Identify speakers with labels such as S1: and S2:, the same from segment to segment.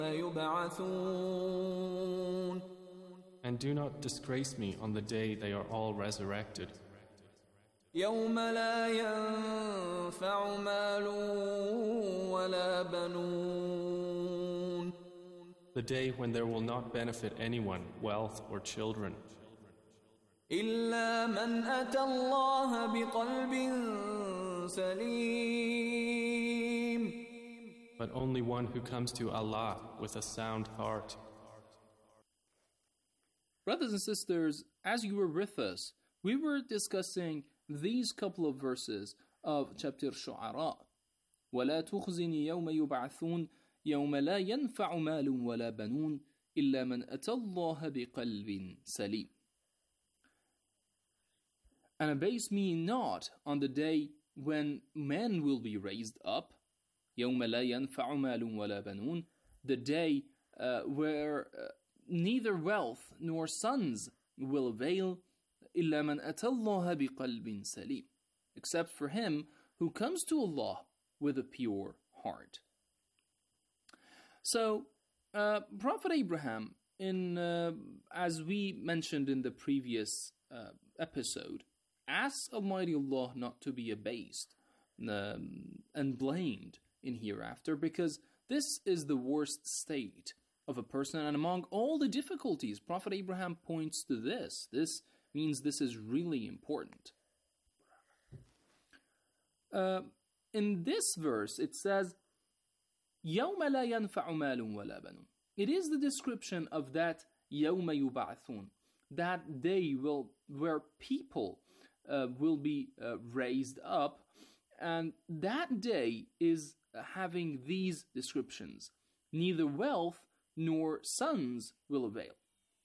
S1: يبعثون.
S2: And do not disgrace me on the day they are all resurrected.
S1: يوم لا ينفع مال ولا بنون.
S2: The day when there will not benefit anyone, wealth or children.
S1: إلا من أتى الله بقلب سليم.
S2: But only one who comes to Allah with a sound heart.
S3: Brothers and sisters, as you were with us, we were discussing these couple of verses of chapter Shu'ara. وَلَا تُخْزِنِي يَوْمَ يُبْعَثُونَ يَوْمَ لَا يَنْفَعُ مَالٌ وَلَا بَنُونَ إِلَّا مَنْ أَتَى اللَّهَ بِقَلْبٍ سَلِيمٍ. And abase me not on the day when men will be raised up, يَوْمَ لَا يَنْفَعُ مَالٌ وَلَا بَنُونَ, the day where neither wealth nor sons will avail, إِلَّا مَنْ أَتَى اللَّهَ بِقَلْبٍ سَلِيمٍ, except for him who comes to Allah with a pure heart. So, Prophet Abraham, as we mentioned in the previous episode, asks Almighty Allah not to be abased and blamed in hereafter, because this is the worst state of a person, and among all the difficulties, Prophet Abraham points to this. This means this is really important. In this verse, it says, يَوْمَ لَا يَنْفَعُ مَالٌ وَلَا بَنُونَ. It is the description of that يَوْمَ يُبْعَثُونَ, that day where people will be raised up, and that day is having these descriptions. Neither wealth nor sons will avail.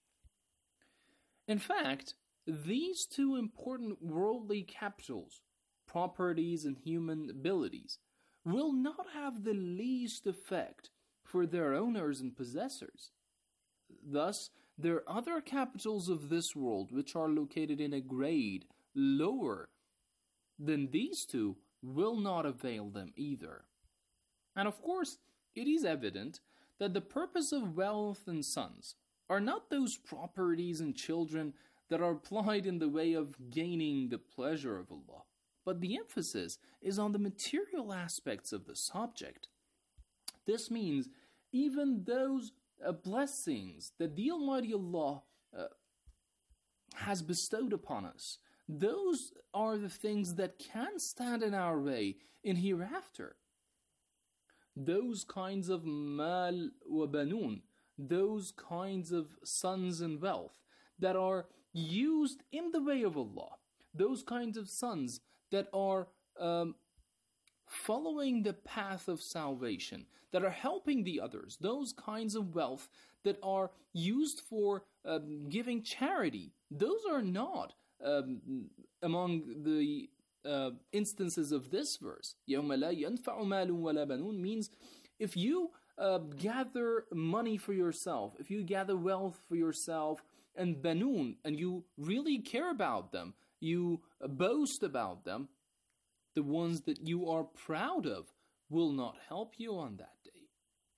S3: In fact, these two important worldly capitals, properties and human abilities, will not have the least effect for their owners and possessors. Thus, there are other capitals of this world which are located in a grade lower than these two will not avail them either. And of course, it is evident that the purpose of wealth and sons are not those properties and children that are applied in the way of gaining the pleasure of Allah, but the emphasis is on the material aspects of the subject. This means even those blessings that the Almighty Allah has bestowed upon us, those are the things that can stand in our way in hereafter. Those kinds of mal wa banun, those kinds of sons and wealth that are used in the way of Allah, those kinds of sons that are following the path of salvation, that are helping the others, those kinds of wealth that are used for giving charity, those are not among the instances of this verse. يَوْمَ لَا يَنْفَعُ مَالٌ وَلَا بَنُونَ means if you gather money for yourself, if you gather wealth for yourself, and banun, and you really care about them, you boast about them, the ones that you are proud of will not help you on that day.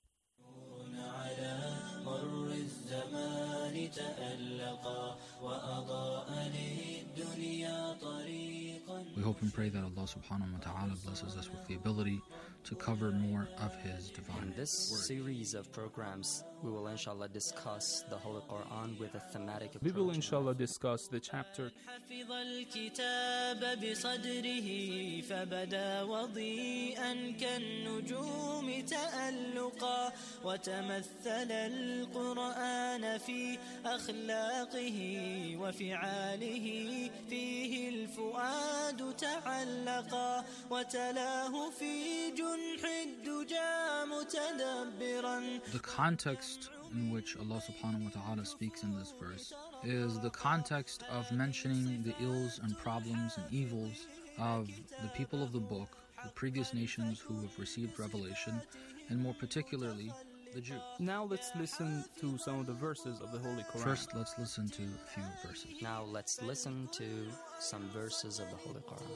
S4: We hope and pray that Allah subhanahu wa ta'ala blesses us with the ability to cover more of His divine
S5: In this
S4: word.
S5: series of programs, we will inshallah discuss the Holy Quran with a thematic approach.
S6: We will inshallah discuss the chapter
S7: حفظ الكتاب بصدره فبدا وضيئا كالنجوم تألقا وتمثل القرآن في أخلاقه وفعاله فيه الفؤاد تعلقا وتلاه في جنح الدجى متدبرا.
S4: The context in which Allah subhanahu wa ta'ala speaks in this verse is the context of mentioning the ills and problems and evils of the people of the book, the previous nations who have received revelation, and more particularly the Jews.
S6: Now let's listen to some of the verses of the Holy Quran.
S4: First, let's listen to a few verses.
S5: Now let's listen to some verses of the Holy Quran.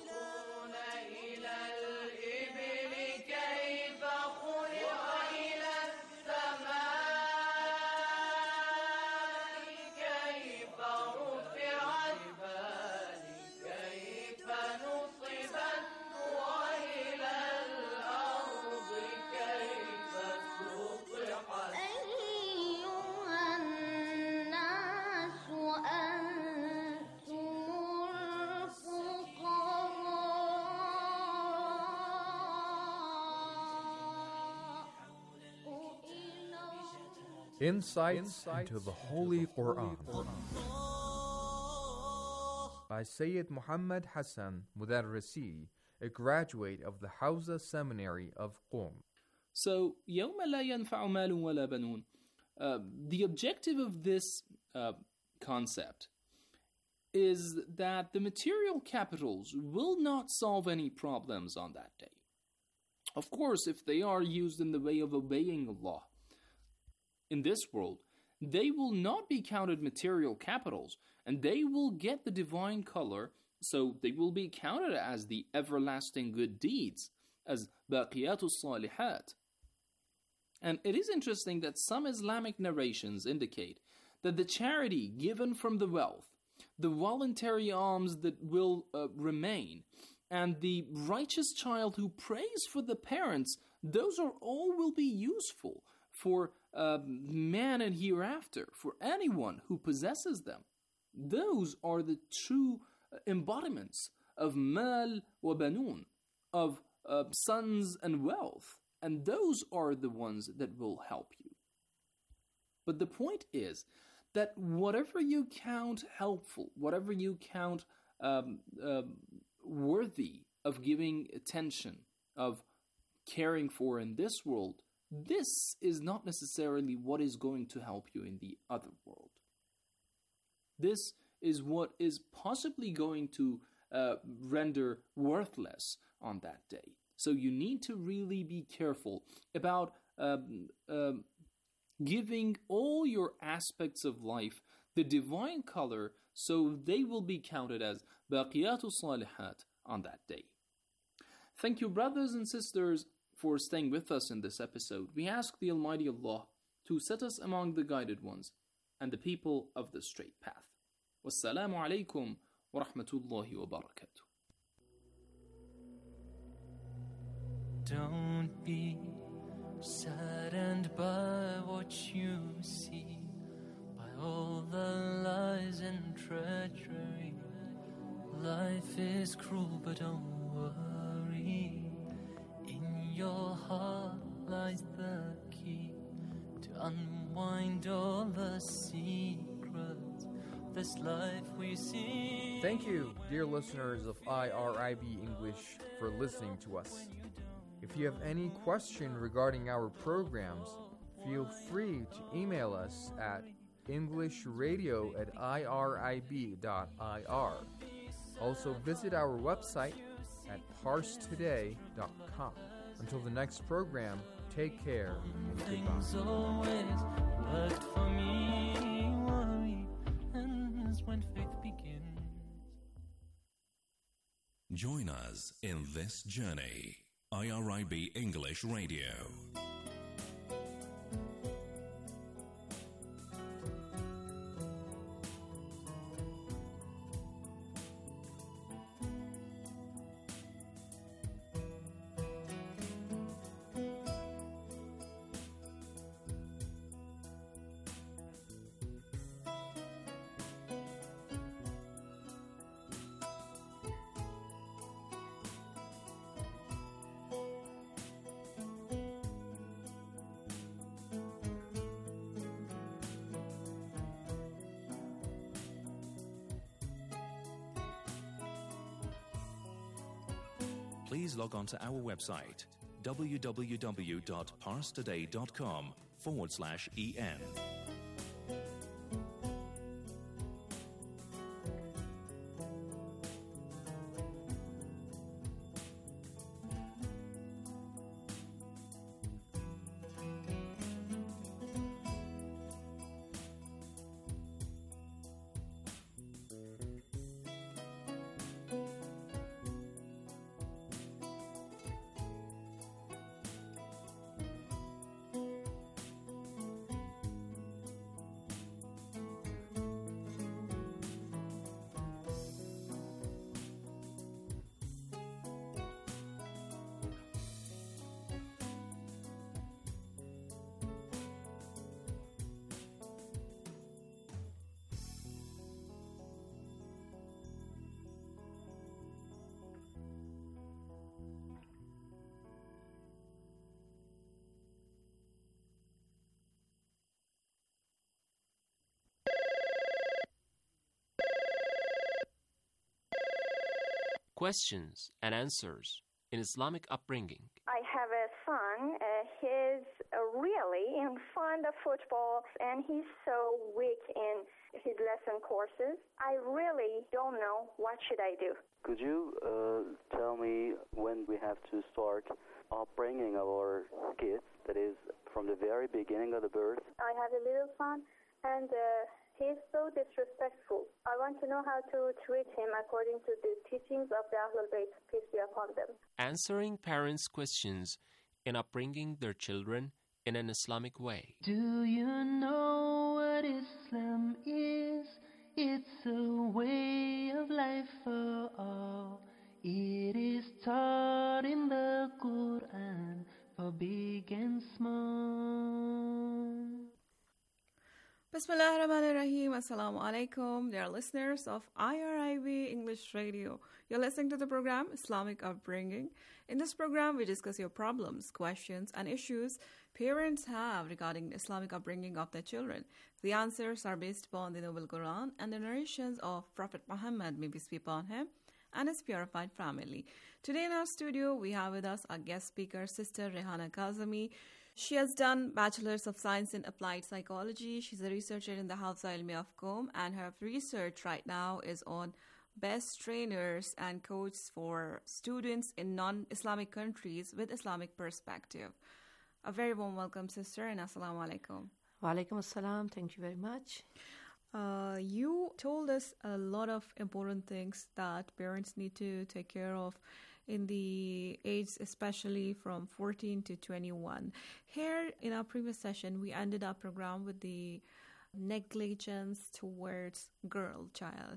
S8: إلى الإبل كيف خلق إلى السماء Insights into the Holy Quran by Sayyid Muhammad Hassan Mudarrisi, a graduate of the Hawza Seminary of Qom.
S3: So, يوم لا ينفع مال ولا بنون. The objective of this concept is that the material capitals will not solve any problems on that day. Of course, if they are used in the way of obeying Allah in this world, they will not be counted material capitals, and they will get the divine color, so they will be counted as the everlasting good deeds, as baqiyatus salihat. And it is interesting that some Islamic narrations indicate that the charity given from the wealth, the voluntary alms that will remain, and the righteous child who prays for the parents, those are all will be useful for man and hereafter, for anyone who possesses them. Those are the true embodiments of mal wa banun, of sons and wealth, and those are the ones that will help you. But the point is that whatever you count helpful, whatever you count worthy of giving attention, of caring for in this world, this is not necessarily what is going to help you in the other world. This is what is possibly going to render worthless on that day. So you need to really be careful about giving all your aspects of life the divine color, so they will be counted as baqiyatus salihat on that day. Thank you, brothers and sisters, for staying with us in this episode. We ask the Almighty Allah to set us among the guided ones and the people of the straight path. Wassalamu alaikum wa rahmatullahi wa barakatuh.
S9: Don't be saddened by what you see, by all the lies and treachery. Life is cruel, but don't worry. In your heart lies the key to unwind all the secrets of this life we see.
S8: Thank you, dear listeners of IRIB English, for listening to us. If you have any question regarding our programs, feel free to email us at englishradio@irib.ir. Also visit our website at parstoday.com. Until the next program, take care and
S9: Things
S8: goodbye.
S9: always worked for me. Worry ends when faith begins.
S10: Join us in this journey. IRIB English Radio. Please log on to our website www.parstoday.com/en.
S11: questions and answers in Islamic upbringing.
S12: I have a son. He's really fond of football, and he's so weak in his lesson courses. I really don't know what should I do.
S13: Could you tell me when we have to start upbringing our kids, that is, from the very beginning of the birth?
S12: I have a little son, and he's so disrespectful. I want to know how to treat him according to the teachings of the Ahlul Bayt, peace be upon them.
S11: Answering parents' questions in upbringing their children in an Islamic way.
S9: Do you know what Islam is? It's a way of life for all. It is taught in the Quran for big and small.
S14: Bismillah ar-Rahman ar-Rahim. Assalamu alaikum, dear listeners of IRIB English Radio. You're listening to the program Islamic Upbringing. In this program, we discuss your problems, questions, and issues parents have regarding the Islamic upbringing of their children. The answers are based upon the Noble Quran and the narrations of Prophet Muhammad, may peace be upon him, and his purified family. Today in our studio, we have with us our guest speaker, Sister Rehana Kazemi. She has done Bachelor's of Science in Applied Psychology. She's a researcher in the Hafza Ilmi of Qom, and her research right now is on best trainers and coaches for students in non-Islamic countries with Islamic perspective. A very warm welcome, sister, and assalamu alaikum.
S15: Wa alaikum assalam. Thank you very much.
S14: You told us a lot of important things that parents need to take care of in the age, especially from 14 to 21. Here in our previous session, we ended our program with the negligence towards girl child.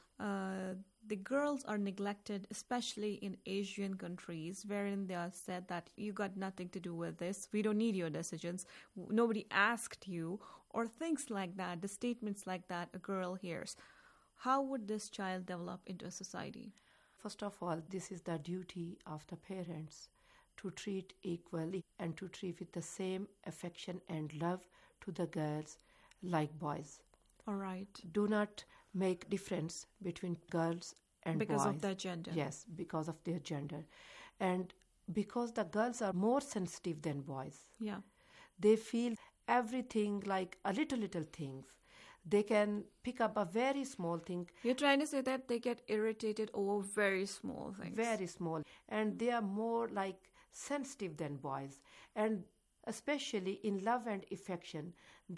S14: The girls are neglected, especially in Asian countries, wherein they are said that you got nothing to do with this. We don't need your decisions. Nobody asked you, or things like that, the statements like that a girl hears. How would this child develop into a society?
S15: First of all, this is the duty of the parents to treat equally and to treat with the same affection and love to the girls like boys.
S14: All right.
S15: Do not make difference between girls and
S14: because
S15: boys.
S14: Because of their gender.
S15: Yes, because of their gender. And because the girls are more sensitive than boys.
S14: Yeah.
S15: They feel everything like a little things. They can pick up a very small thing.
S14: You're trying to say that they get irritated over very small things.
S15: Very small. And they are more like sensitive than boys. And especially in love and affection,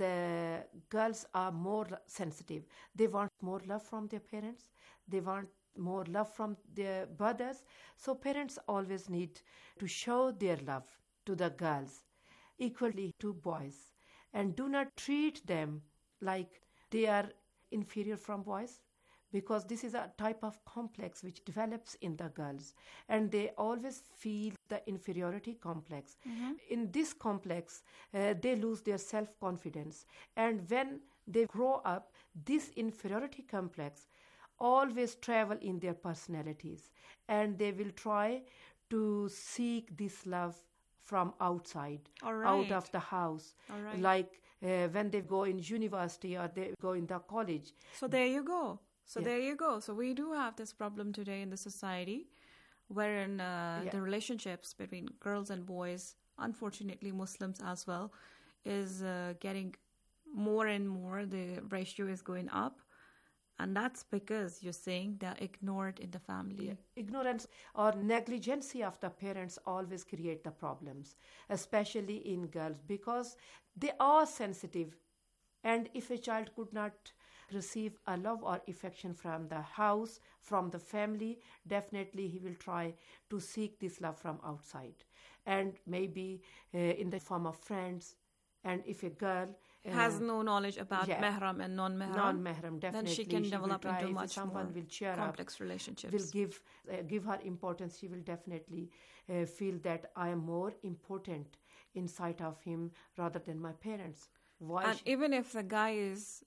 S15: the girls are more sensitive. They want more love from their parents. They want more love from their brothers. So parents always need to show their love to the girls equally to boys. And do not treat them like they are inferior from boys, because this is a type of complex which develops in the girls, and they always feel the inferiority complex.
S14: Mm-hmm.
S15: In this complex, they lose their self-confidence, and when they grow up, this inferiority complex always travel in their personalities, and they will try to seek this love from outside, out of the house, like when they go in university or they go in the college.
S14: So there you go. There you go. So we do have this problem today in the society, wherein the relationships between girls and boys, unfortunately Muslims as well, is getting more and more. The ratio is going up. And that's because you're saying they're ignored in the family.
S15: Yeah. Ignorance or negligence of the parents always create the problems, especially in girls, because they are sensitive. And if a child could not receive a love or affection from the house, from the family, definitely he will try to seek this love from outside. And maybe in the form of friends. And if a girl
S14: has no knowledge about mahram and non-mahram,
S15: definitely,
S14: then she can develop into much
S15: someone
S14: more
S15: will cheer
S14: complex
S15: up,
S14: relationships.
S15: Will give her importance. She will definitely feel that I am more important in sight of him rather than my parents.
S14: And even if the guy is,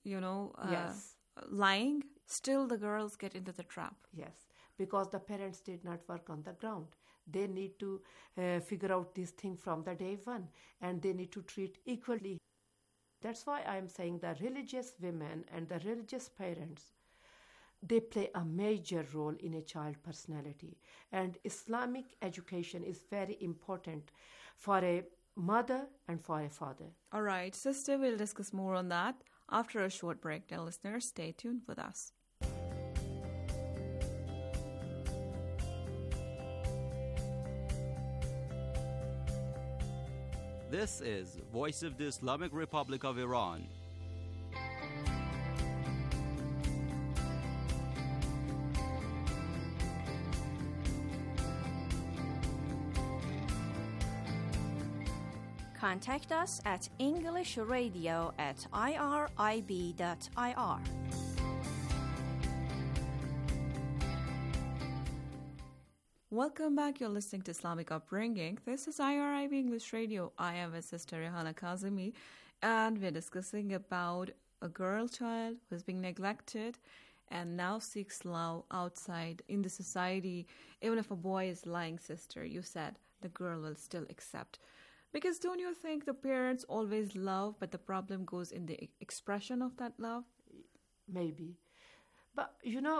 S14: lying, still the girls get into the trap.
S15: Yes, because the parents did not work on the ground. They need to figure out this thing from the day one, and they need to treat equally. That's why I'm saying the religious women and the religious parents they play a major role in a child's personality. And Islamic education is very important for a mother and for a father.
S14: All right, sister, we'll discuss more on that after a short break. Dear listeners, stay tuned with us.
S16: This is Voice of the Islamic Republic of Iran.
S17: Contact us at englishradio@irib.ir.
S14: Welcome back. You're listening to Islamic Upbringing. This is IRIB English Radio. I am with Sister Rehanah Kazemi, and we're discussing about a girl child who's being neglected and now seeks love outside in the society. Even if a boy is lying, sister, you said the girl will still accept. Because don't you think the parents always love, but the problem goes in the expression of that love?
S15: Maybe. But,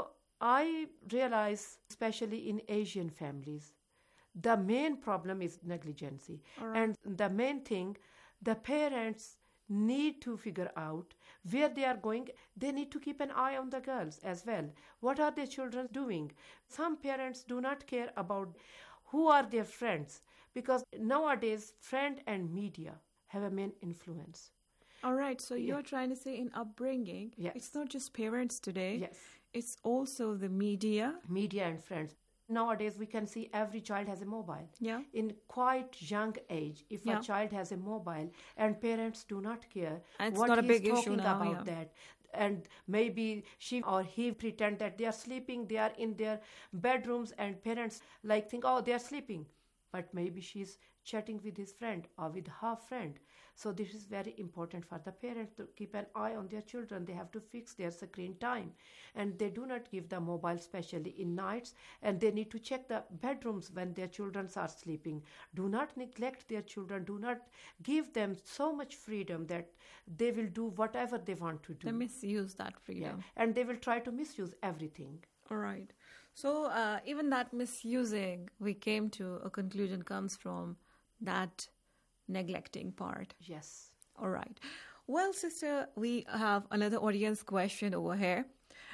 S15: I realize, especially in Asian families, the main problem is negligence.
S14: Right.
S15: And the main thing, the parents need to figure out where they are going. They need to keep an eye on the girls as well. What are their children doing? Some parents do not care about who are their friends, because nowadays friend and media have a main influence.
S14: All right, so you're trying to say in upbringing, it's not just parents today.
S15: Yes.
S14: It's also the media.
S15: Media and friends. Nowadays, we can see every child has a mobile.
S14: Yeah.
S15: In quite young age, if a child has a mobile and parents do not care
S14: and
S15: what
S14: not a big
S15: he's
S14: issue
S15: talking
S14: now,
S15: about that. And maybe she or he pretend that they are sleeping, they are in their bedrooms, and parents think, oh, they are sleeping. But maybe she's chatting with his friend or with her friend. So this is very important for the parents to keep an eye on their children. They have to fix their screen time. And they do not give the mobile, especially in nights. And they need to check the bedrooms when their children are sleeping. Do not neglect their children. Do not give them so much freedom that they will do whatever they want to do.
S14: They misuse that freedom.
S15: Yeah. And they will try to misuse everything.
S14: All right. So even that misusing, we came to a conclusion, comes from that neglecting part.
S15: Yes.
S14: All right. Well, sister, we have another audience question over here.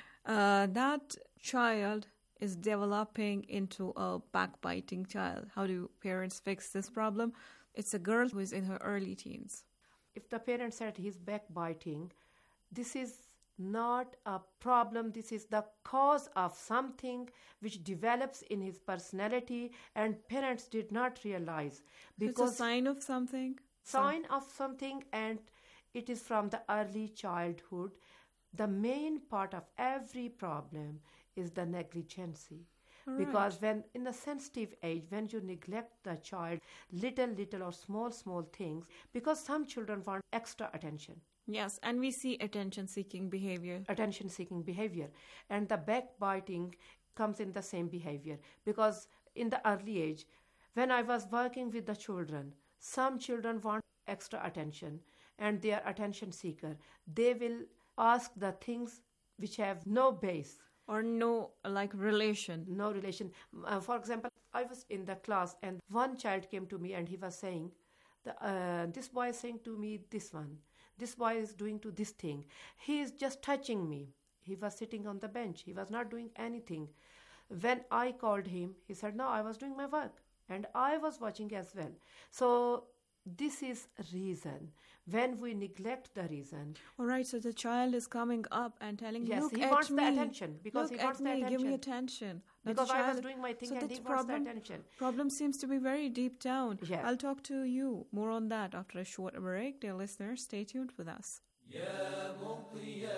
S14: That child is developing into a backbiting child. How do parents fix this problem? It's a girl who is in her early teens.
S15: If the parent said he's backbiting, this is not a problem. This is the cause of something which develops in his personality, and parents did not realize.
S14: Because it's a sign of something?
S15: And it is from the early childhood. The main part of every problem is the negligence.
S14: Right.
S15: Because when in a sensitive age, when you neglect the child, little or small things, because some children want extra attention.
S14: Yes, and we see attention-seeking behavior.
S15: And the backbiting comes in the same behavior. Because in the early age, when I was working with the children, some children want extra attention and they are attention seeker. They will ask the things which have no base.
S14: Or no relation.
S15: No relation. For example, I was in the class and one child came to me and he was saying, this boy is saying to me this one. This boy is doing to this thing. He is just touching me. He was sitting on the bench. He was not doing anything. When I called him, he said, no, I was doing my work. And I was watching as well. So this is reason. When we neglect the reason.
S14: All right, so the child is coming up and telling,
S15: yes,
S14: look
S15: he
S14: at
S15: wants
S14: me.
S15: the attention. Because
S14: look
S15: he wants
S14: at
S15: the
S14: me,
S15: attention.
S14: Give me attention.
S15: Because I was doing my thing and he wants the attention.
S14: Problem seems to be very deep down.
S15: Yes.
S14: I'll talk to you more on that after a short break. Dear listeners, stay tuned with us.
S1: يا مطي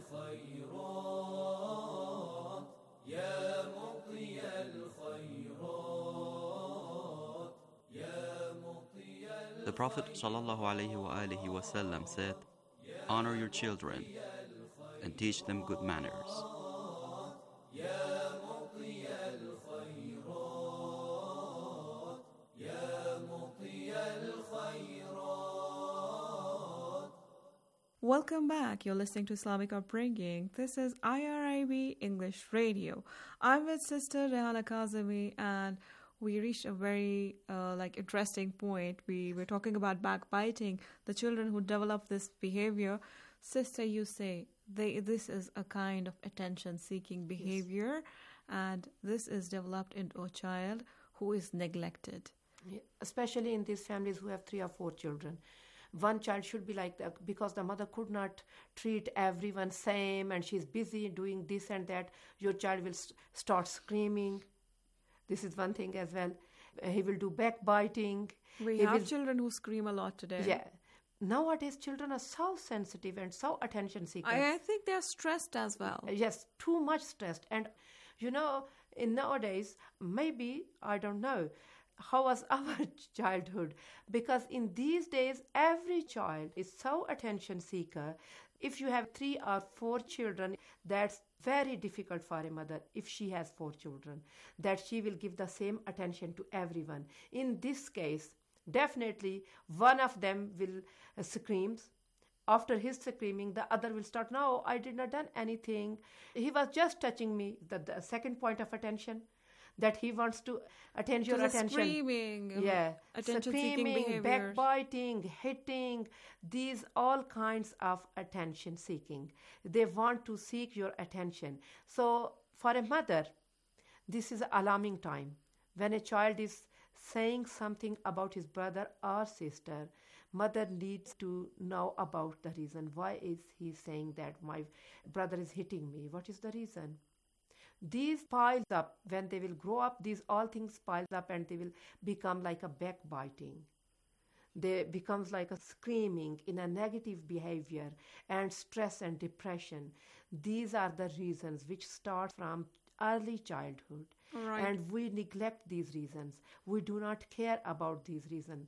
S1: الخيرات يا مطي الخيرات يا مطي
S18: The Prophet ﷺ said, honor your children and teach them good manners.
S1: يا مطي الخيرات يا مطي الخيرات.
S14: Welcome back. You're listening to Islamic Upbringing. This is IRIB English Radio. I'm with Sister Rehana Kazemi, and we reached a very interesting point. We were talking about backbiting, the children who develop this behavior. Sister, you say this is a kind of attention-seeking behavior, yes, and this is developed into a child who is neglected.
S15: Yeah, especially in these families who have 3 or 4 children. One child should be like that because the mother could not treat everyone same and she's busy doing this and that. Your child will start screaming. This is one thing as well. He will do backbiting.
S14: We have children who scream a lot today.
S15: Yeah. Nowadays, children are so sensitive and so attention seeking.
S14: I think they're stressed as well.
S15: Yes, too much stressed. And, in nowadays, maybe, I don't know, how was our childhood? Because in these days, every child is so attention seeker. If you have 3 or 4 children, that's very difficult for a mother if she has 4 children, that she will give the same attention to everyone. In this case, definitely one of them will screams. After his screaming, the other will start, no, I did not done anything. He was just touching me. The second point of attention, that he wants to attend your attention.
S14: Screaming,
S15: attention-seeking behaviors, backbiting, hitting, these all kinds of attention-seeking. They want to seek your attention. So for a mother, this is an alarming time. When a child is saying something about his brother or sister, mother needs to know about the reason. Why is he saying that my brother is hitting me? What is the reason? These piles up. When they will grow up, these all things pile up and they will become like a backbiting. They becomes like a screaming in a negative behavior and stress and depression. These are the reasons which start from early childhood.
S14: Right.
S15: And we neglect these reasons. We do not care about these reasons.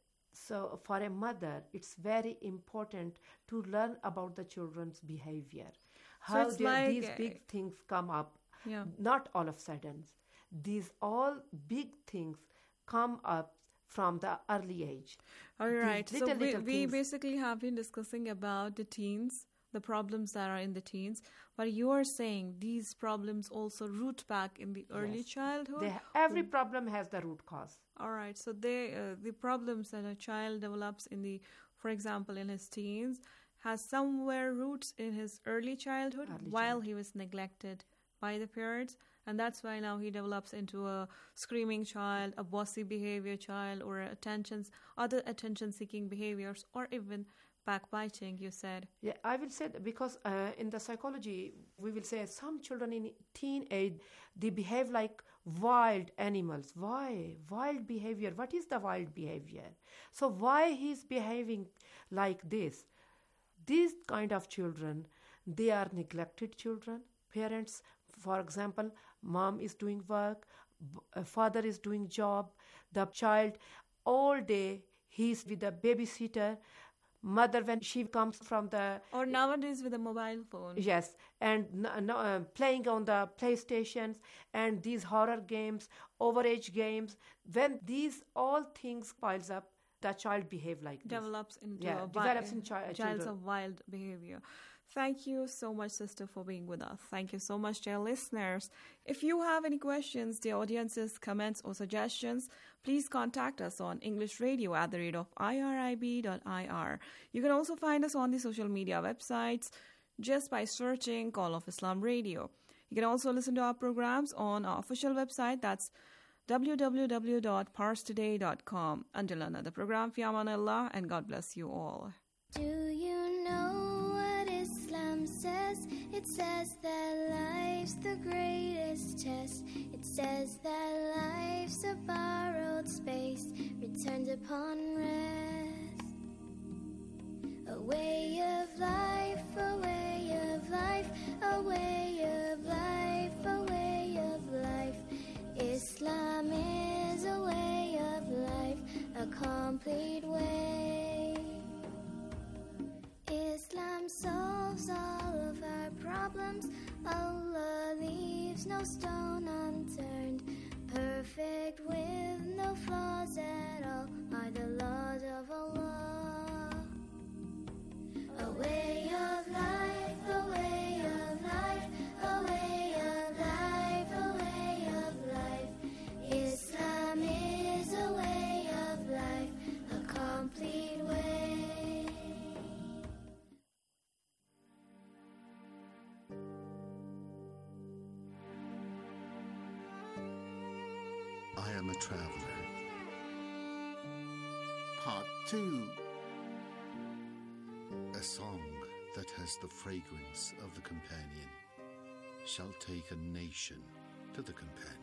S15: So for a mother, it's very important to learn about the children's behavior. How these big things come up.
S14: Yeah.
S15: Not all of a sudden. These all big things come up from the early age.
S14: All right. So we basically have been discussing about the teens, the problems that are in the teens. But you are saying these problems also root back in the early childhood?
S15: Every problem has the root cause.
S14: All right. So the problems that a child develops for example, in his teens, has somewhere roots in his early childhood while he was neglected by the parents, and that's why now he develops into a screaming child, a bossy behavior child, or other attention-seeking behaviors, or even backbiting, you said.
S15: Yeah, I will say that because in the psychology, we will say some children in teenage, they behave like wild animals. Why? Wild behavior. What is the wild behavior? So why he's behaving like this? These kind of children, they are neglected children. Parents, for example, mom is doing work, father is doing job, the child all day he's with a babysitter, mother when she comes from
S14: or nowadays with a mobile phone.
S15: Yes, and playing on the PlayStations and these horror games, overage games. When these all things piles up, the child behave like this.
S14: Develops into child's of wild behavior. Thank you so much, sister, for being with us. Thank you so much, dear listeners. If you have any questions, dear audiences, comments, or suggestions, please contact us on englishradio@irib.ir. You can also find us on the social media websites just by searching Call of Islam Radio. You can also listen to our programs on our official website, that's www.parstoday.com. Until another program, fi amanillah, and God bless you all.
S19: Do you know what Islam says? It says that life's the greatest test. It says that life's a borrowed space, returned upon rest. A way of life, a way of life, a way of life, a way of life. Islam is a way of life, a complete way. Islam solves all of our problems. Allah leaves no stone unturned. Perfect with no flaws at all are the laws of Allah. A way
S20: am a traveler. Part 2. A song that has the fragrance of the companion shall take a nation to the companion.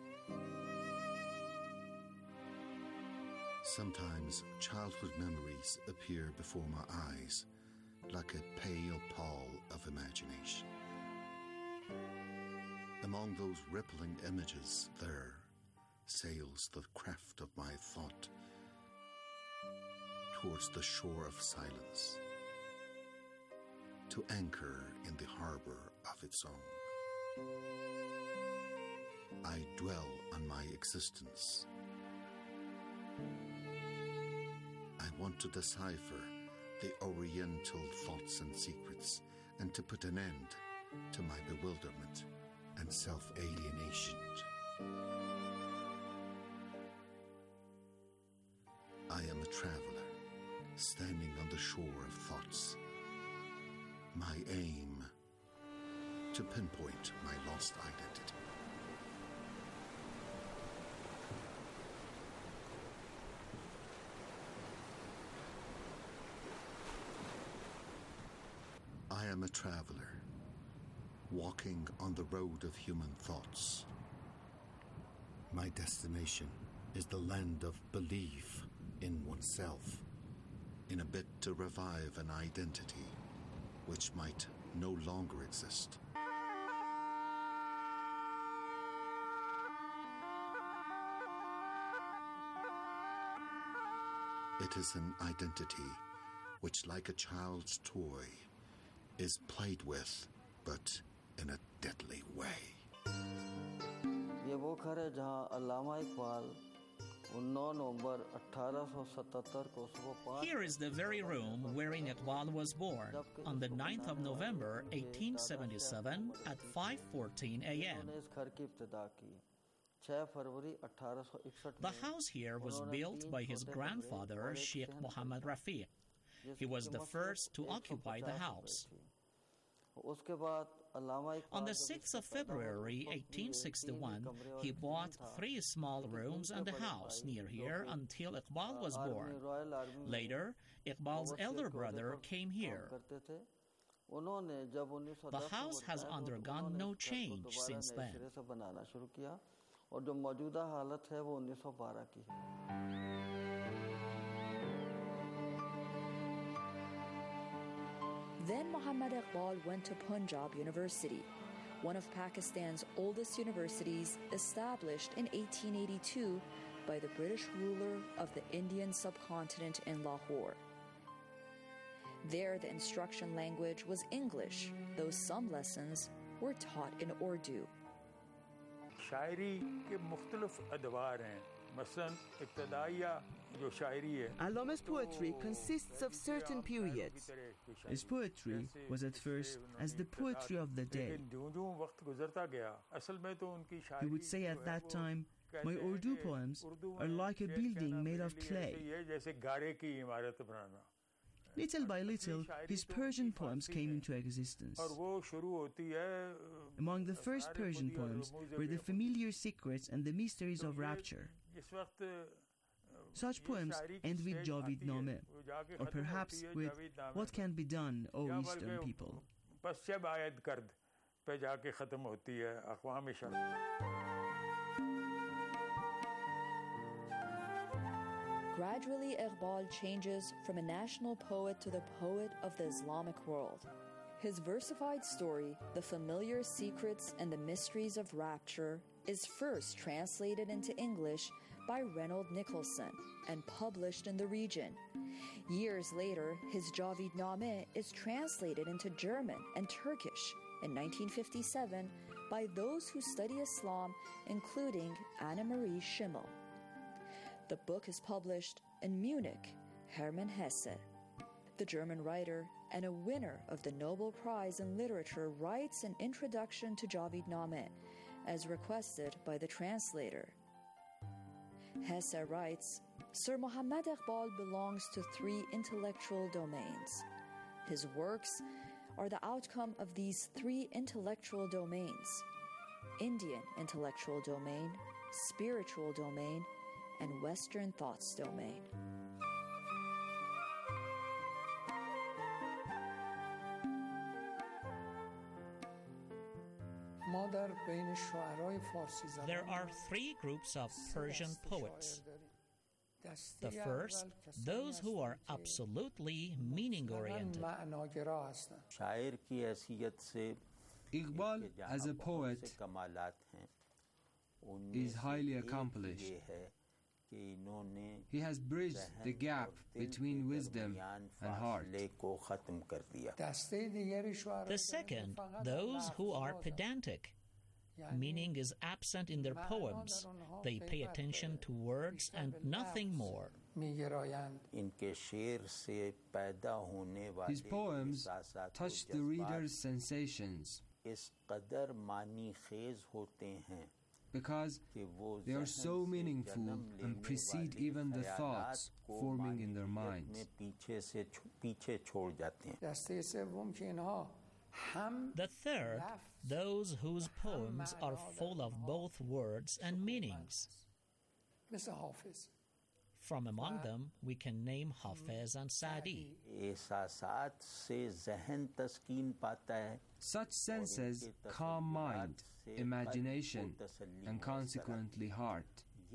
S20: Sometimes childhood memories appear before my eyes like a pale pall of imagination. Among those rippling images there sails the craft of my thought towards the shore of silence, to anchor in the harbor of its own. I dwell on my existence. I want to decipher the oriental thoughts and secrets, and to put an end to my bewilderment and self-alienation. I am a traveler, standing on the shore of thoughts. My aim, to pinpoint my lost identity. I am a traveler, walking on the road of human thoughts. My destination is the land of belief in oneself, in a bid to revive an identity which might no longer exist. It is an identity which, like a child's toy, is played with, but in a deadly way.
S21: ये वो घर है जहाँ अल्लामा इकबाल 9 नवंबर 1877 को सुबह 5
S22: Here is the very room wherein Iqbal was born on the 9th of November 1877 at 5:14 a.m.
S21: इस घर की इब्तिदा की 6 फरवरी 1861
S22: The house here was built by his grandfather, Sheikh Muhammad Rafiq. He was the first to occupy the house. On the 6th of February 1861, he bought 3 small rooms and a house near here until Iqbal was born. Later, Iqbal's elder brother came here. The house has undergone no change since then.
S23: Then Muhammad Iqbal went to Punjab University, one of Pakistan's oldest universities, established in 1882 by the British ruler of the Indian subcontinent in Lahore. There, the instruction language was English, though some lessons were taught in Urdu.
S24: शायरी के मुख्तलिफ अदवार हैं मसलन इब्तदाइया जो शायरी है
S25: Allama's poetry consists of certain periods.
S26: His poetry was at first as the poetry of the day. He would say at that time, my Urdu poems are like a building made of clay. Little by little, his Persian poems came into existence. Among the first Persian poems were the familiar secrets and the mysteries of rapture. Such poems end with Javid Name, or perhaps with What Can Be Done, O Eastern People.
S23: Gradually, Iqbal changes from a national poet to the poet of the Islamic world. His versified story, The Familiar Secrets and the Mysteries of Rapture, is first translated into English by Reynold Nicholson and published in the region. Years later, his Javid Name is translated into German and Turkish in 1957 by those who study Islam, including Anna Marie Schimmel. The book is published in Munich, Hermann Hesse. The German writer and a winner of the Nobel Prize in Literature writes an introduction to Javid Name, as requested by the translator. Hesse writes, Sir Muhammad Iqbal belongs to 3 intellectual domains. His works are the outcome of these 3 intellectual domains: Indian intellectual domain, spiritual domain, and Western thoughts domain.
S22: There are three groups of Persian poets. The first, those who are absolutely meaning-oriented.
S2: Iqbal, as a poet, is highly accomplished. He has bridged the gap between wisdom and heart.
S22: The second, those who are pedantic. Meaning is absent in their poems. They pay attention to words and nothing more.
S2: His poems touch the reader's sensations because they are so meaningful and precede even the thoughts forming in their minds.
S22: The third, those whose poems are full of both words and meanings. From among them, we can name Hafiz and Sa'di.
S2: Such senses calm mind, imagination, and consequently heart.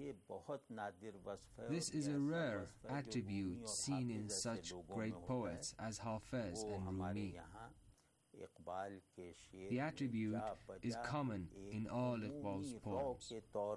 S2: This is a rare attribute seen in such great poets as Hafiz and Rumi. The attribute is common in all Iqbal's poems.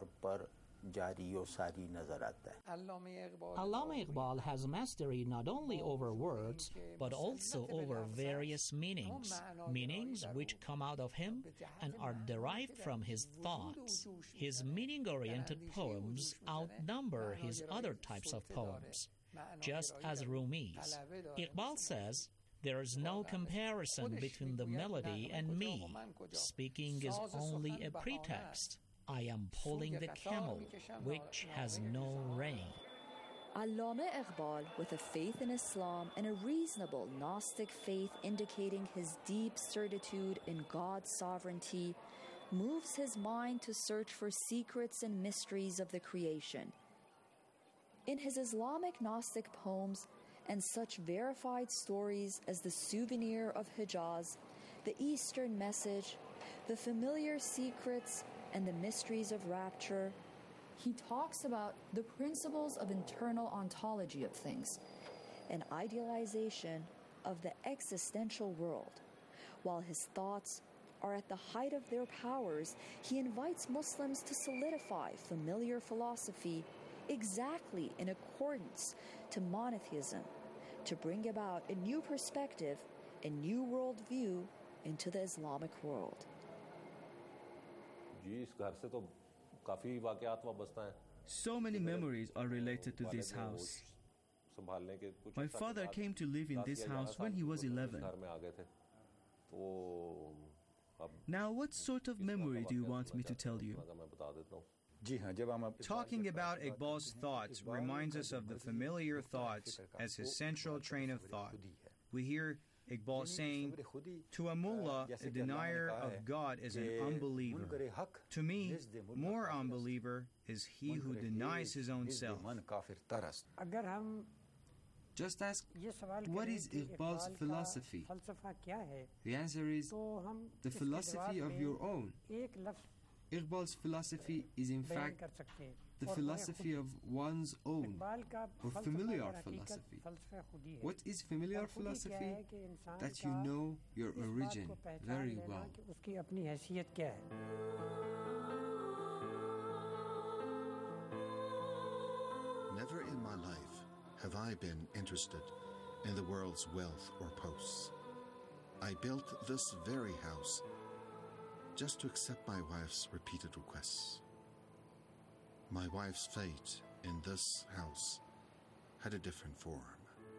S22: Allama Iqbal has mastery not only over words, but also over various meanings, meanings which come out of him and are derived from his thoughts. His meaning-oriented poems outnumber his other types of poems, just as Rumi's. Iqbal says, "There is no comparison between the melody and me. Speaking is only a pretext. I am pulling the camel, which has no rein."
S23: Allama Iqbal, with a faith in Islam and a reasonable Gnostic faith indicating his deep certitude in God's sovereignty, moves his mind to search for secrets and mysteries of the creation. In his Islamic Gnostic poems, and such verified stories as The Souvenir of Hijaz, The Eastern Message, The Familiar Secrets, and The Mysteries of Rapture, he talks about the principles of internal ontology of things, an idealization of the existential world. While his thoughts are at the height of their powers, he invites Muslims to solidify familiar philosophy exactly in accordance to monotheism, to bring about a new perspective, a new worldview into the Islamic world.
S26: So many memories are related to this house. My father came to live in this house when he was 11. Now, what sort of memory do you want me to tell you?
S3: Talking about Iqbal's thoughts reminds us of the familiar thoughts as his central train of thought. We hear Iqbal saying, "To a mullah, a denier of God is an unbeliever. To me, more unbeliever is he who denies his own self."
S2: Just ask, what is Iqbal's philosophy? The answer is, the philosophy of your own. Iqbal's philosophy is in fact the philosophy of one's own, or familiar philosophy. What is familiar philosophy? That you know your origin very well.
S20: Never in my life have I been interested in the world's wealth or posts. I built this very house just to accept my wife's repeated requests. My wife's fate in this house had a different form.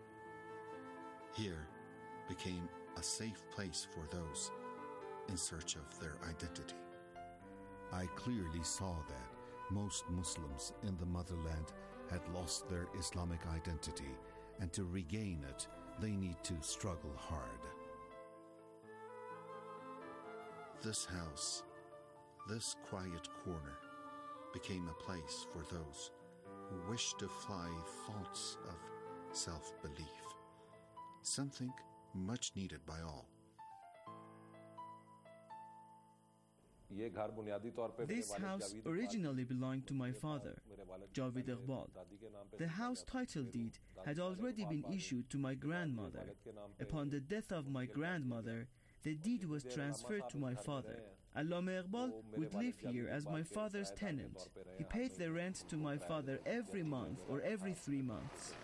S20: Here became a safe place for those in search of their identity.
S4: I clearly saw that most Muslims in the motherland had lost their Islamic identity, and to regain it, they need to struggle hard.
S20: This house, this quiet corner, became a place for those who wished to fly thoughts of self-belief, something much needed by all.
S26: This house originally belonged to my father, Javed Iqbal. The house title deed had already been issued to my grandmother. Upon the death of my grandmother, the deed was transferred to my father. Allama Iqbal would live here as my father's tenant. He paid the rent to my father every month or every 3 months.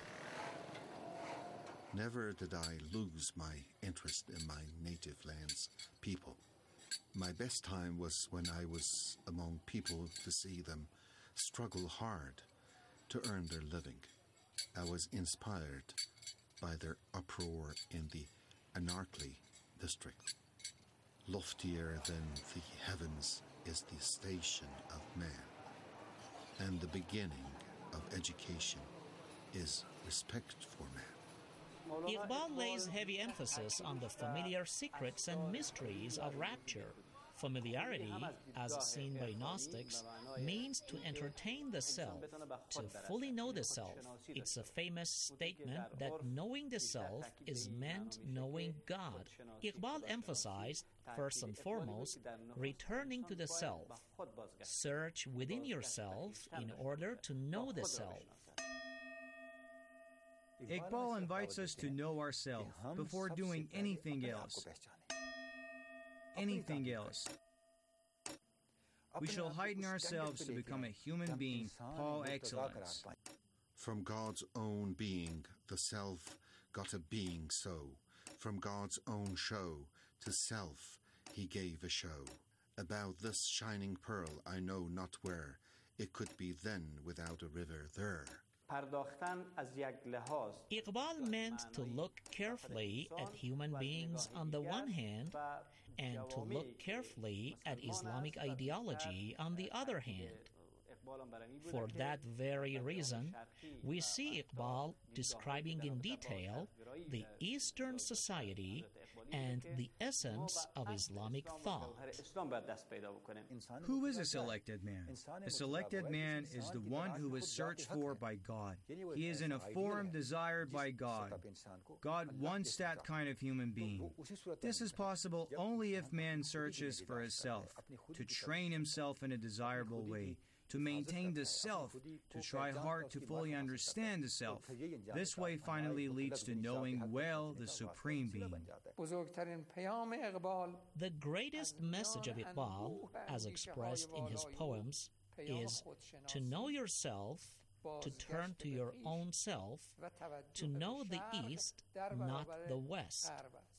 S20: Never did I lose my interest in my native land's people. My best time was when I was among people to see them struggle hard to earn their living. I was inspired by their uproar in the Anarkli district. Loftier than the heavens is the station of man, and the beginning of education is respect for man.
S22: Iqbal lays heavy emphasis on the familiar secrets and mysteries of rapture. Familiarity, as seen by Gnostics, means to entertain the self, to fully know the self. It's a famous statement that knowing the self is meant knowing God. Iqbal emphasized, first and foremost, returning to the self. Search within yourself in order to know the self.
S3: Iqbal invites us to know ourselves before doing anything else. Anything else. We shall heighten ourselves to become a human being par excellence.
S20: From God's own being, the self got a being so. From God's own show to self, he gave a show. About this shining pearl, I know not where it could be then without a river there.
S22: Iqbal meant to look carefully at human beings on the one hand and to look carefully at Islamic ideology on the other hand. For that very reason, we see Iqbal describing in detail the Eastern society and the essence of Islamic thought.
S3: Who is a selected man? A selected man is the one who is searched for by God. He is in a form desired by God. God wants that kind of human being. This is possible only if man searches for himself, to train himself in a desirable way, to maintain the self, to try hard to fully understand the self. This way finally leads to knowing well the Supreme Being.
S22: The greatest message of Iqbal, as expressed in his poems, is to know yourself, to turn to your own self, to know the East, not the West.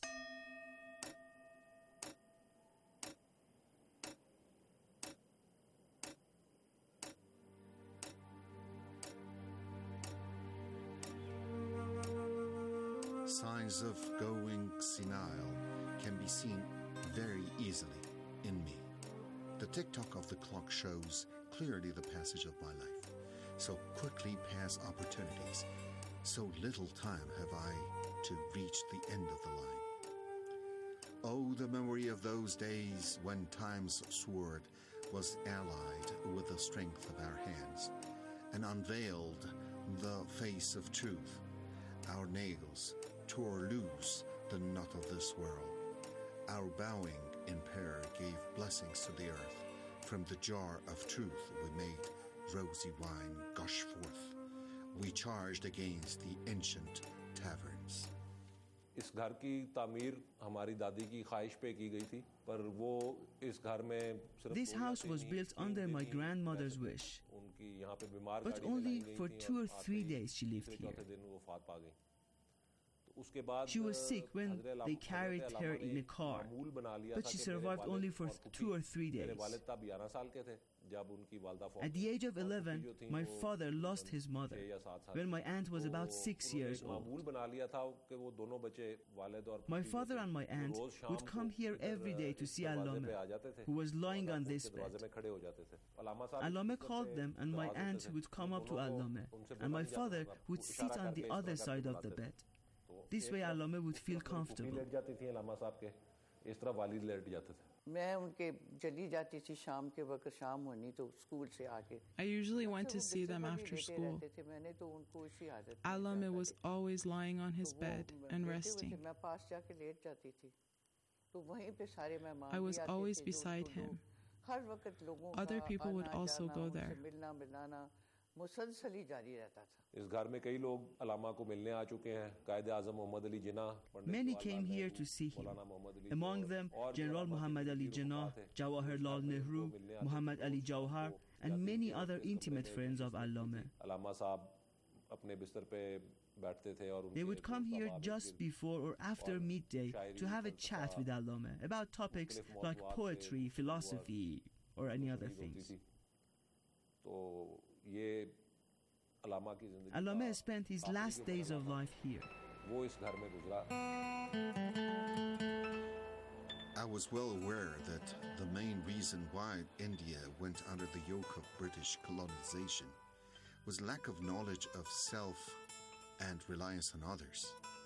S20: Signs of going senile can be seen very easily in me. The tick-tock of the clock shows clearly the passage of my life. So quickly pass opportunities. So little time have I to reach the end of the line. Oh, the memory of those days when time's sword was allied with the strength of our hands and unveiled the face of truth. Our nails tore loose the knot of this world. Our bowing in prayer gave blessings to the earth. From the jar of truth we made rosy wine gush forth. We charged against the ancient taverns.
S5: इस घर की तामीर हमारी दादी की ख्वाहिश पे की गई थी, पर वो इस घर में सिर्फ
S26: This house was built under my grandmother's wish, but only for 2 or 3 days she lived here. She was sick when they carried her in a car, but she survived only for 2 or 3 days. At the age of 11, my father lost his mother when my aunt was about 6 years old. My father and my aunt would come here every day to see Allama, who was lying on this bed. Allama called them and my aunt would come up to Allama, and my father would sit on the other side of the bed. This way Allama would feel comfortable.
S5: इस तरह वालिद late जाते थे
S6: मैं उनके चली जाती थी शाम के वक्त शाम होनी तो स्कूल से आके
S7: I usually went to see them after school.
S6: मैंने तो उनको इसी आदत
S7: Allama was always lying on his bed and resting.
S6: मैं पास जाके लेट जाती थी तो वहीं पे सारे मेहमान
S7: I was always beside him.
S6: हर वक्त लोगों
S7: Other people would also go there.
S6: मिलना मिलाना मुसलसल ही जारी रहता था
S5: इस घर में कई लोग अलामा को मिलने आ चुके हैं कायद आज़म Mohammad Ali Jinnah
S26: Many came here to see him. Among them, General Muhammad Ali Jinnah, Jawaharlal Nehru, Muhammad Ali Jawhar, and many other intimate friends of Allama.
S5: अलामा साहब अपने बिस्तर पे बैठते थे और
S26: They would come here just before or after midday to have a chat with Allama about topics like poetry, philosophy, or any other things.
S5: तो ये अलामा की जिंदगी
S26: Allama spent his last days of life here.
S5: वो इस घर में गुजरा
S4: I was well aware that the main reason why India went under the yoke of British colonization was lack of knowledge of self and reliance on others.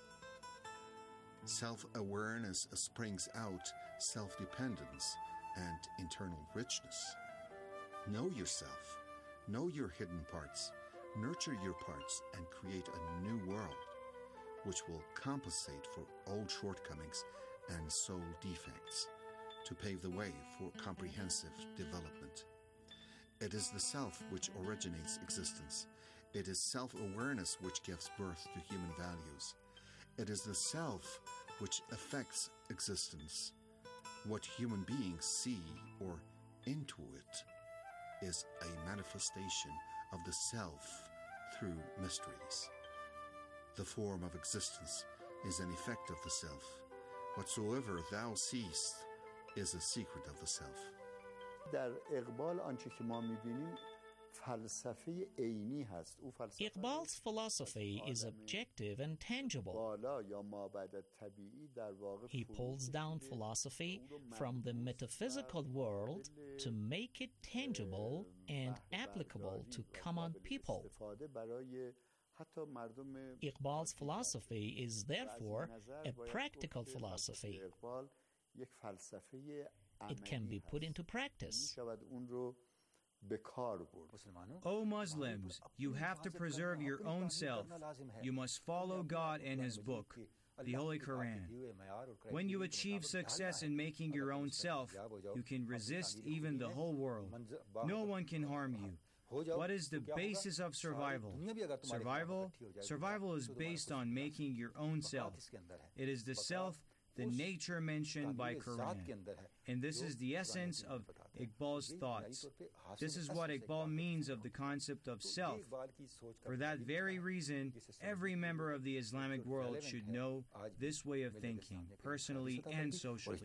S4: Self-awareness springs out self-dependence and internal richness. Know yourself. Know your hidden parts, nurture your parts, and create a new world which will compensate for old shortcomings and soul defects to pave the way for comprehensive development. It is the self which originates existence. It is self-awareness which gives birth to human values. It is the self which affects existence. What human beings see or intuit is a manifestation of the self through mysteries. The form of existence is an effect of the self. Whatsoever thou seest is a secret of the self.
S8: در اقبال آنچه که ما می‌بینیم فلسفه عینی هست. او فلسفه
S22: Iqbal's philosophy is objective and tangible.
S8: بالا یا مابعد طبیعی در واقع
S22: He pulls down philosophy from the metaphysical world to make it tangible and applicable to common people.
S8: استفاده برای حتی مردم
S22: Iqbal's philosophy is therefore a practical philosophy.
S8: اقبال یک فلسفه
S22: It can be put into practice.
S8: می‌شود اون رو
S3: O Muslims, you have to preserve your own self. You must follow God and His book, the Holy Quran. When you achieve success in making your own self, you can resist even the whole world. No one can harm you. What is the basis of survival? Survival is based on making your own self. It is the self, the nature mentioned by Quran. And this is the essence of Iqbal's thoughts. This is what Iqbal means of the concept of self. For that very reason, every member of the Islamic world should know this way of thinking, personally and socially.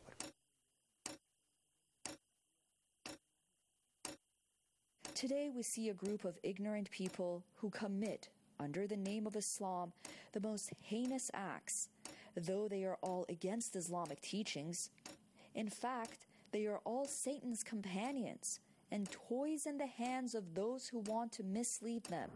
S23: Today we see a group of ignorant people who commit, under the name of Islam, the most heinous acts, though they are all against Islamic teachings. In fact, they are all Satan's companions and toys in the hands of those who want to mislead them.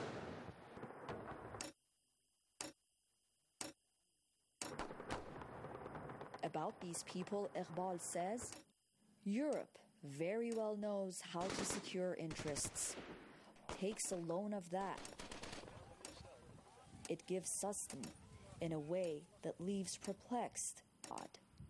S23: About these people, Iqbal says, Europe very well knows how to secure interests, takes a loan of that. It gives sustenance in a way that leaves perplexed God.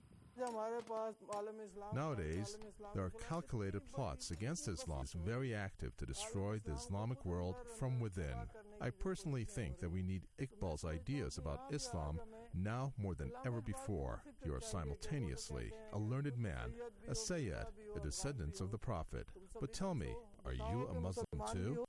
S10: Nowadays, there are calculated plots against Islam very active to destroy the Islamic world from within. I personally think that we need Iqbal's ideas about Islam now more than ever before. You are simultaneously a learned man, a Sayyid, a descendant of the Prophet. But tell me, are you a Muslim too?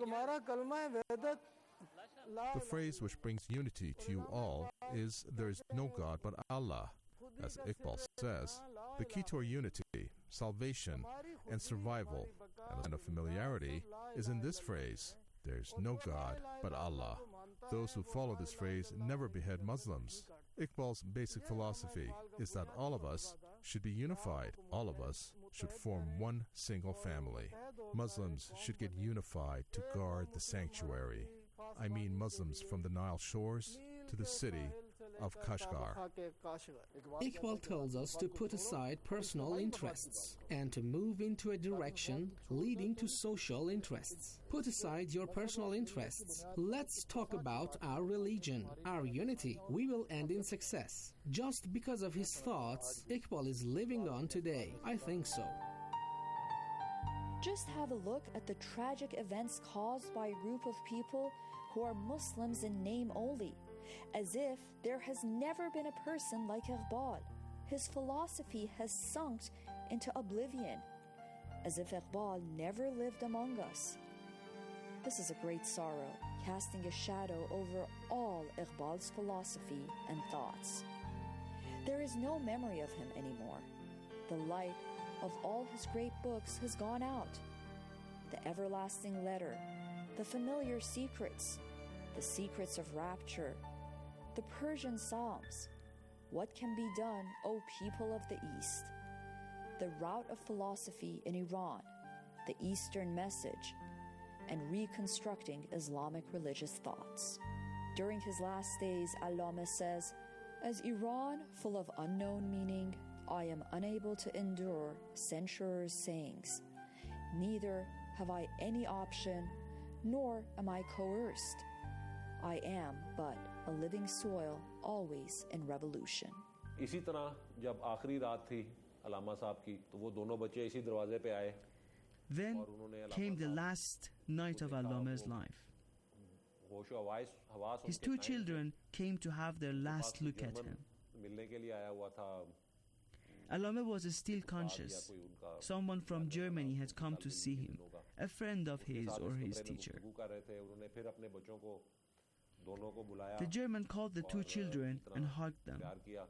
S10: The phrase which brings unity to you all is, there is no God but Allah. As Iqbal says, the key to our unity, salvation, and survival, and of familiarity, is in this phrase, there is no God but Allah. Those who follow this phrase never behead Muslims. Iqbal's basic philosophy is that all of us should be unified. All of us should form one single family. Muslims should get unified to guard the sanctuary. I mean Muslims from the Nile shores to the city of Kashgar.
S9: Iqbal tells us to put aside personal interests and to move into a direction leading to social interests. Put aside your personal interests. Let's talk about our religion, our unity. We will end in success. Just because of his thoughts, Iqbal is living on today. I think so.
S23: Just have a look at the tragic events caused by a group of people who are Muslims in name only, as if there has never been a person like Iqbal. His philosophy has sunk into oblivion, as if Iqbal never lived among us. This is a great sorrow, casting a shadow over all Iqbal's philosophy and thoughts. There is no memory of him anymore. The light of all his great books has gone out. The everlasting letter, the familiar secrets, the secrets of rapture, the Persian Psalms, what can be done, O people of the East, the route of philosophy in Iran, the Eastern message, and reconstructing Islamic religious thoughts. During his last days, Allama says, as Iran full of unknown meaning, I am unable to endure censurers' sayings. Neither have I any option, nor am I coerced. I am but a living soil, always in revolution.
S5: इसी तरह जब आखिरी रात थी अलामा साहब की तो वो दोनों बच्चे इसी दरवाजे पे आए.
S26: Then came the last night of Allama's life. His two children came to have their last look at him.
S5: मिलने के लिए आया हुआ था.
S26: Allama was still conscious. Someone from Germany had come to see him, a friend of his or his teacher. The German called the two children and hugged them.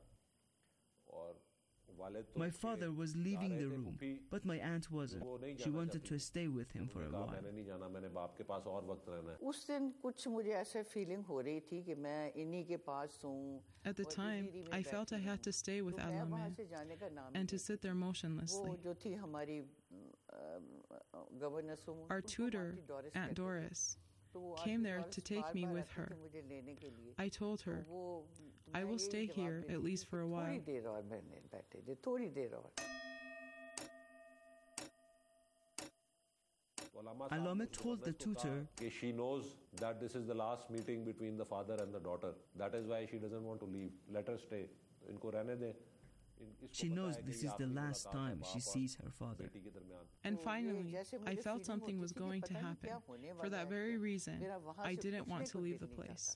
S26: My father was leaving the room, but my aunt wasn't. She wanted to stay with him for a while.
S7: At the time, I felt I had to stay with Allama and to sit there motionlessly. Our tutor, Aunt Doris, came there to take me with her. I told her, I will stay here at least for a while.
S26: Allama told the tutor
S5: she knows that this is the last meeting between the father and the daughter. That is why she doesn't want to leave. Let her stay. Inko rehne de.
S26: She knows this is the last time she sees her father.
S7: And finally, I felt something was going to happen. For that very reason, I didn't want to leave the place.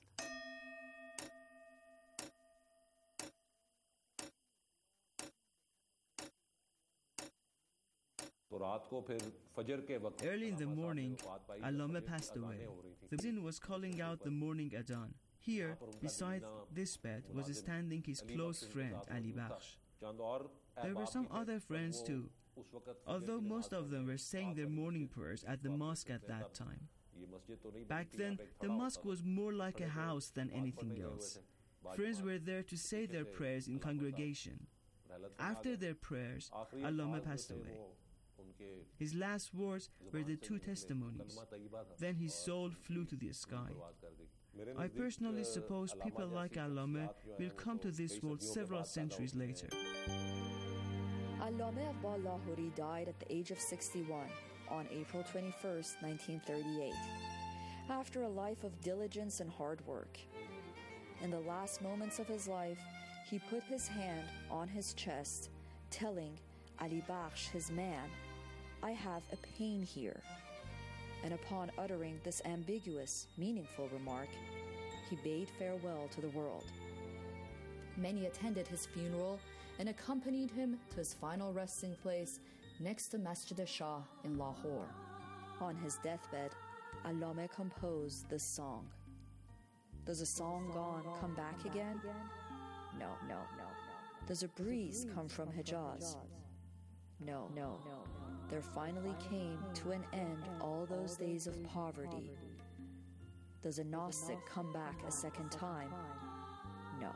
S26: Early in the morning, Allama passed away. The muezzin was calling out the morning adhan. Here, beside this bed, was standing his close friend, Ali Bakhsh. There were some other friends too, although most of them were saying their morning prayers at the mosque at that time. Back then, the mosque was more like a house than anything else. Friends were there to say their prayers in congregation. After their prayers, Allama passed away. His last words were the two testimonies. Then his soul flew to the sky. I personally suppose people like Allama will come to this world several centuries later.
S23: Allama Iqbal Lahori died at the age of 61 on April 21st, 1938, after a life of diligence and hard work. In the last moments of his life, he put his hand on his chest, telling Ali Bakhsh, his man, I have a pain here. And upon uttering this ambiguous, meaningful remark, he bade farewell to the world. Many attended his funeral and accompanied him to his final resting place next to Masjid-e-Shah in Lahore. On his deathbed, Allama composed this song. Does a song gone come back again? No. Does a breeze come from Hijaz? No. There finally came to an end all those days of poverty. Does a Gnostic come back a second time? No.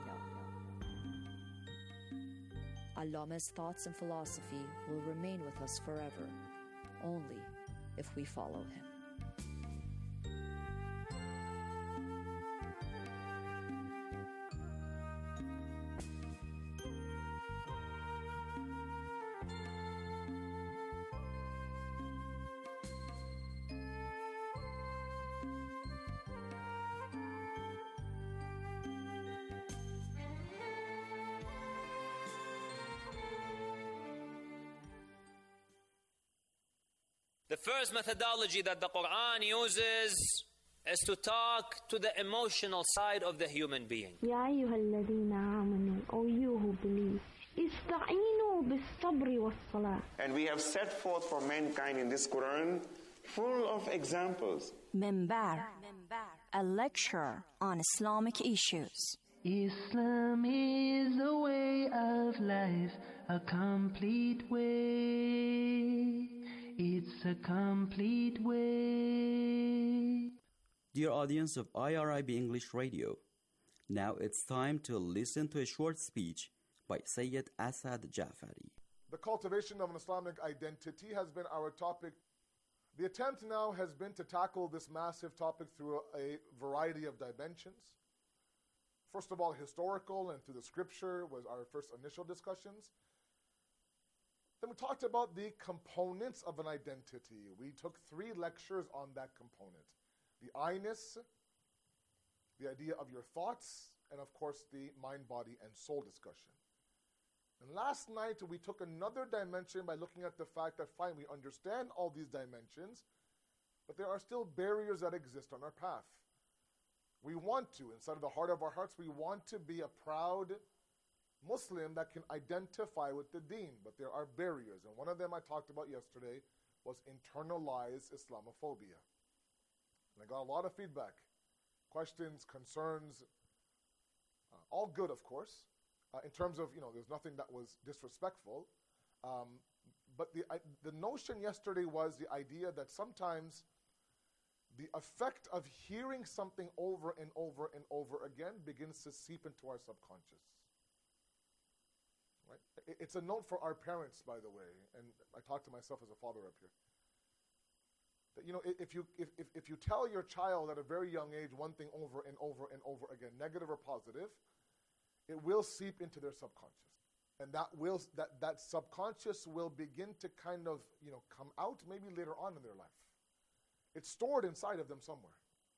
S23: Allama's thoughts and philosophy will remain with us forever, only if we follow him.
S11: The first methodology that the Quran uses is to talk to the emotional side of the human being.
S12: يا أيها الذين آمنوا, O you who believe, استعينوا بالصبر والصلاة.
S13: And we have set forth for mankind in this Quran full of examples.
S16: Minbar, a lecture on Islamic issues.
S17: Islam is a way of life, a complete way. It's a complete way.
S18: Dear audience of IRIB English Radio, now it's time to listen to a short speech by Sayyid Asad Jafari.
S27: The cultivation of an Islamic identity has been our topic. The attempt now has been to tackle this massive topic through a variety of dimensions. First of all, historical and through the scripture was our first initial discussions. Then we talked about the components of an identity. We took 3 lectures on that component. The I-ness, the idea of your thoughts, and of course the mind, body, and soul discussion. And last night we took another dimension by looking at the fact that fine, we understand all these dimensions, but there are still barriers that exist on our path. We want to, inside of the heart of our hearts, we want to be a proud Muslim that can identify with the deen, but there are barriers. And one of them I talked about yesterday was internalized Islamophobia. And I got a lot of feedback, questions, concerns, all good, of course, in terms of, there's nothing that was disrespectful. But the notion yesterday was the idea that sometimes the effect of hearing something over and over and over again begins to seep into our subconscious. Right? It's a note for our parents, by the way, and I talk to myself as a father up here. That, if you tell your child at a very young age one thing over and over and over again, negative or positive, it will seep into their subconscious. And that subconscious will begin to kind of, come out maybe later on in their life. It's stored inside of them somewhere.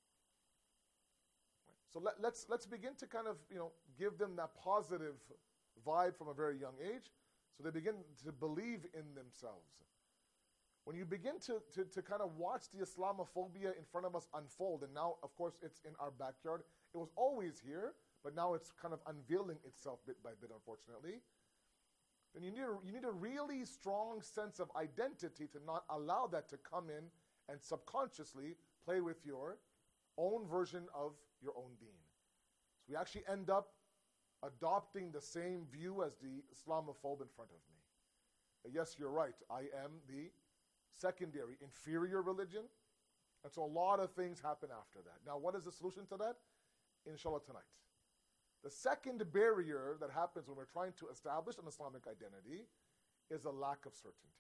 S27: Right? So let's begin to kind of, give them that positive vibe from a very young age, so they begin to believe in themselves. When you begin to kind of watch the Islamophobia in front of us unfold, and now, of course, it's in our backyard. It was always here, but now it's kind of unveiling itself bit by bit, unfortunately. Then you need a really strong sense of identity to not allow that to come in and subconsciously play with your own version of your own deen. So we actually end up adopting the same view as the Islamophobe in front of me. Yes, you're right. I am the secondary, inferior religion. And so a lot of things happen after that. Now, what is the solution to that? Inshallah, tonight. The second barrier that happens when we're trying to establish an Islamic identity is a lack of certainty.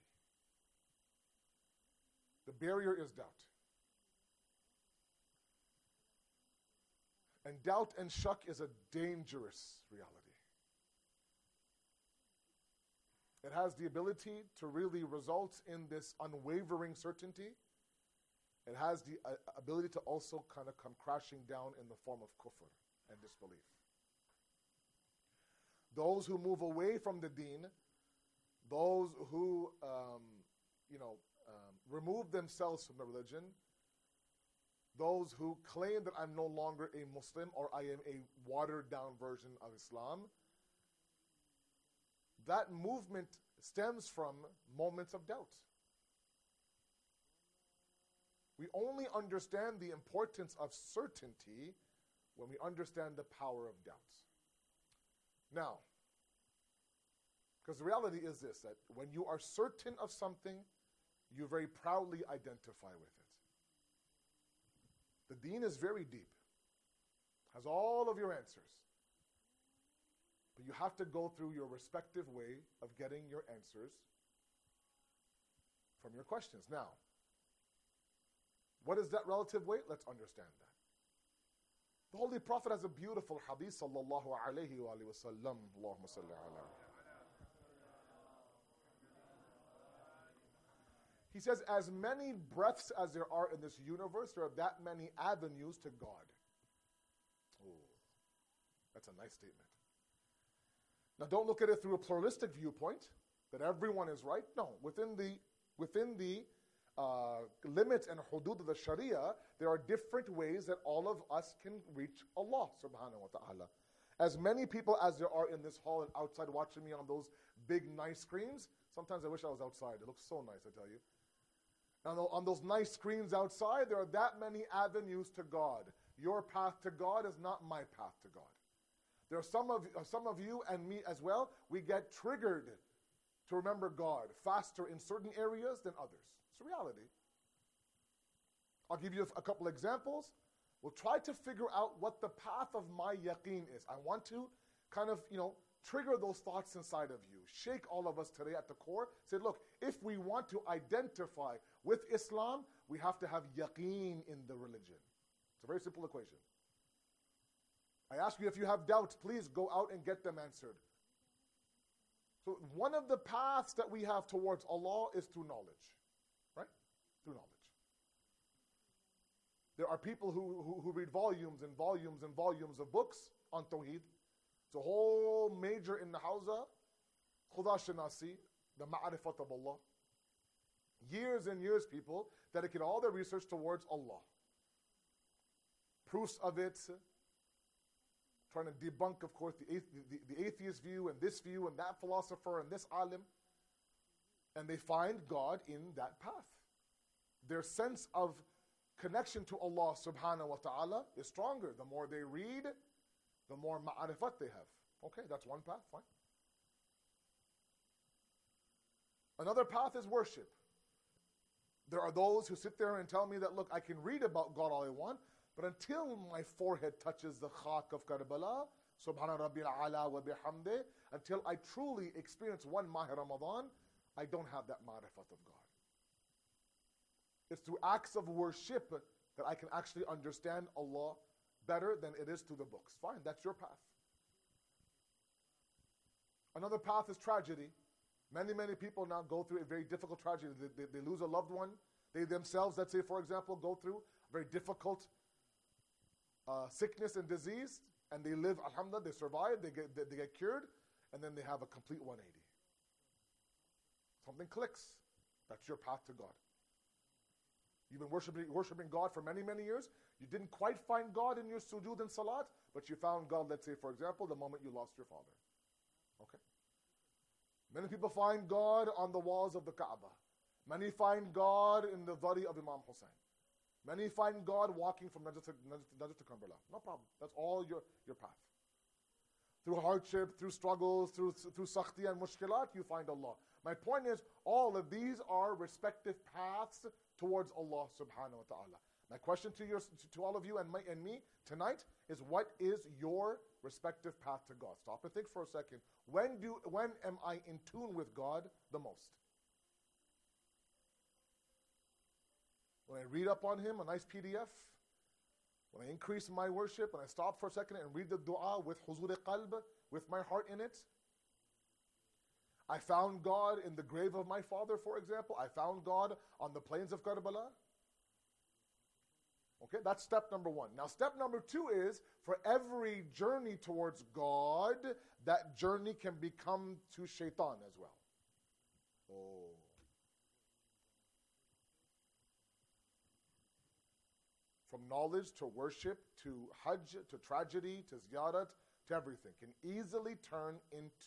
S27: The barrier is doubt. And doubt and shak is a dangerous reality. It has the ability to really result in this unwavering certainty. It has the ability to also kind of come crashing down in the form of kufr and disbelief. Those who move away from the deen, those who remove themselves from the religion, those who claim that I'm no longer a Muslim or I am a watered down version of Islam, that movement stems from moments of doubt. We only understand the importance of certainty when we understand the power of doubt. Now, because the reality is this, that when you are certain of something, you very proudly identify with it. The deen is very deep, has all of your answers. But you have to go through your respective way of getting your answers from your questions. Now, what is that relative way? Let's understand that. The Holy Prophet has a beautiful hadith, sallallahu alayhi wa sallam. Allahumma salli ala. He says, as many breaths as there are in this universe, there are that many avenues to God. Oh, that's a nice statement. Now, don't look at it through a pluralistic viewpoint, that everyone is right. No, within the limits and hudud of the Sharia, there are different ways that all of us can reach Allah subhanahu wa ta'ala. As many people as there are in this hall and outside watching me on those big nice screens, sometimes I wish I was outside. It looks so nice, I tell you. And on those nice screens outside, there are that many avenues to God. Your path to God is not my path to God. There are some of you and me as well, we get triggered to remember God faster in certain areas than others. It's a reality. I'll give you a couple examples. We'll try to figure out what the path of my yaqeen is. I want to kind of, trigger those thoughts inside of you. Shake all of us today at the core. Say, look, if we want to identify with Islam, we have to have yaqeen in the religion. It's a very simple equation. I ask you, if you have doubts, please go out and get them answered. So one of the paths that we have towards Allah is through knowledge. Right? Through knowledge. There are people who read volumes and volumes and volumes of books on Tawheed. It's a whole major in the Hawza, Khuda Shanasi, the Ma'arifat of Allah. Years and years people dedicate all their research towards Allah. Proofs of it, trying to debunk, of course, the atheist view and this view and that philosopher and this alim. And they find God in that path. Their sense of connection to Allah subhanahu wa ta'ala is stronger. The more they read, the more ma'arifat they have. Okay, that's one path, fine. Another path is worship. There are those who sit there and tell me that, look, I can read about God all I want, but until my forehead touches the khak of Karbala, Subhana Rabbil Ala wa bihamdeh, until I truly experience one Mahi Ramadan, I don't have that ma'rifat of God. It's through acts of worship that I can actually understand Allah better than it is through the books. Fine, that's your path. Another path is tragedy. Many people now go through a very difficult tragedy. They lose a loved one. They themselves, let's say, for example, go through a very difficult sickness and disease, and they live, alhamdulillah, they survive, they get cured, and then they have a complete 180. Something clicks. That's your path to God. You've been worshiping God for many years. You didn't quite find God in your sujood and salat, but you found God, let's say, for example, the moment you lost your father. Okay? Many people find God on the walls of the Kaaba. Many find God in the Dhari of Imam Hussein. Many find God walking from Najd to Karbala. No problem. That's all your path. Through hardship, through struggles, through sakhti and mushkilat, you find Allah. My point is, all of these are respective paths towards Allah subhanahu wa ta'ala. My question to all of you and me tonight is, what is your respective path to God? Stop and think for a second. When am I in tune with God the most? When I read up on Him, a nice PDF, when I increase my worship, when I stop for a second and read the dua with huzur-e-qalb, with my heart in it. I found God in the grave of my father, for example. I found God on the plains of Karbala. Okay, that's step number one. Now, step number two is, for every journey towards God, that journey can become to shaitan as well. Oh. From knowledge to worship, to hajj, to tragedy, to ziyarat, to everything, can easily turn into